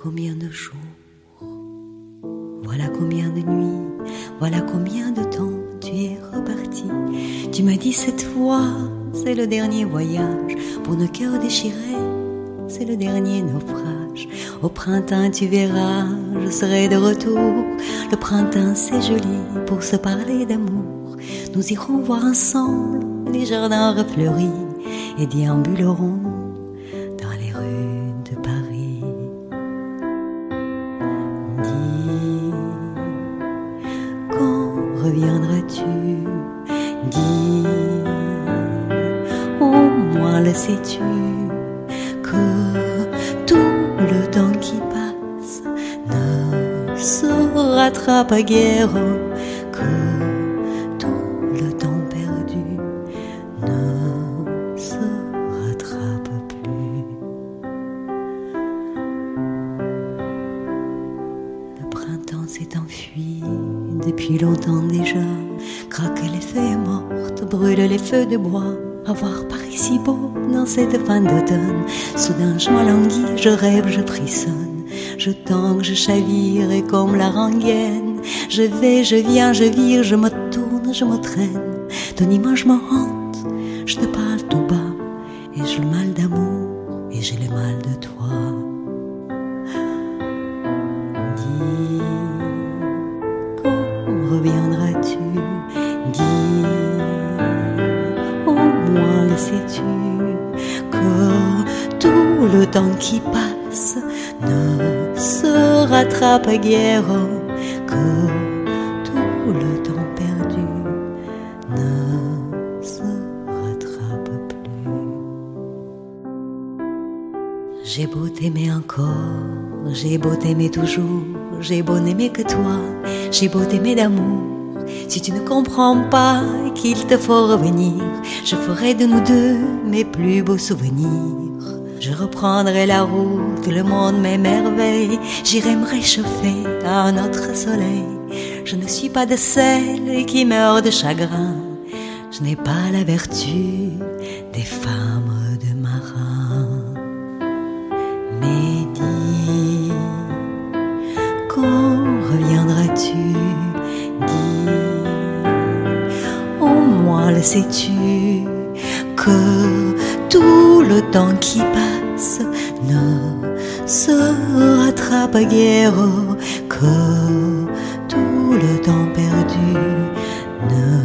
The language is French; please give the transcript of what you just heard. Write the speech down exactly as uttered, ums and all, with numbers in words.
combien de jours, voilà combien de nuits, voilà combien de temps tu es reparti. Tu m'as dit cette fois, c'est le dernier voyage, pour nos cœurs déchirés, c'est le dernier naufrage. Au printemps tu verras, je serai de retour. Le printemps c'est joli pour se parler d'amour. Nous irons voir ensemble les jardins refleuris et déambulerons dans les rues de Paris. Dis, quand reviendras-tu? Dis, au moins le sais-tu, que tout le temps qui passe ne se rattrape guère, que tout le temps perdu ne se rattrape plus. Le printemps s'est enfui depuis longtemps déjà, craquent les feuilles mortes, brûlent les feux de bois. À voir Paris si beau dans cette fin d'automne, soudain je m'alanguis, je rêve, je frissonne, je tangue, je chavire et comme la rengaine, je vais, je viens, je vire, je me tourne, je me traîne. Ton image me hante, je te parle tout bas, et j'ai le mal d'amour, et j'ai le mal de toi. Dis, quand reviendras-tu? Dis, au moins le sais-tu, que tout le temps qui passe ne se rattrape guère, que tout le temps perdu ne se rattrape plus. J'ai beau t'aimer encore, j'ai beau t'aimer toujours, j'ai beau n'aimer que toi, j'ai beau t'aimer d'amour. Si tu ne comprends pas qu'il te faut revenir, je ferai de nous deux mes plus beaux souvenirs. Je reprendrai la route, le monde m'émerveille, j'irai me réchauffer à un autre soleil. Je ne suis pas de celles qui meurent de chagrin, je n'ai pas la vertu des femmes de marins. Mais dis, quand reviendras-tu? Dis, au moins le sais-tu, que tout le temps qui passe ne se rattrape guère, que tout le temps perdu ne